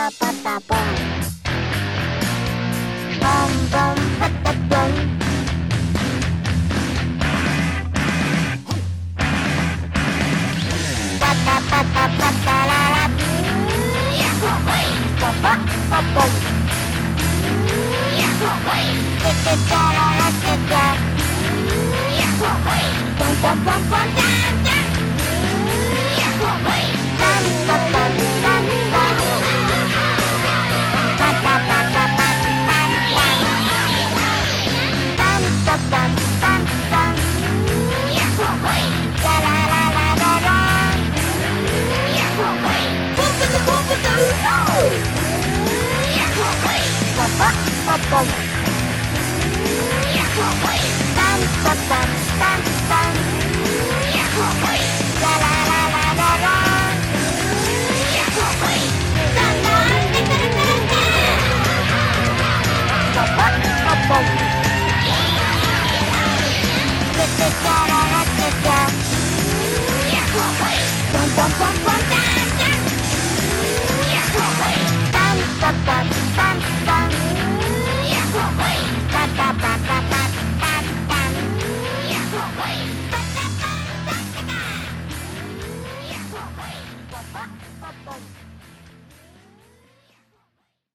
タパタポンボンボンパタポンパタパタパタララヤッホーホイパパパポンヤッホーホイテテタララテタヤッホーホイポンポンポンポンタンタンヤッホーホイタンタタンタンタンパタパタパタパンパンタンタンタンタンヤッホーホイララララララヤッホーホイポンポコポンポコヤッホーホイパパパポンヤッホーホイタンタタンタンタンヤッホーホイララララララヤッホーホイタンタンタタタタタパパパポンテテタララテタヤッホーホイポンポンポンポン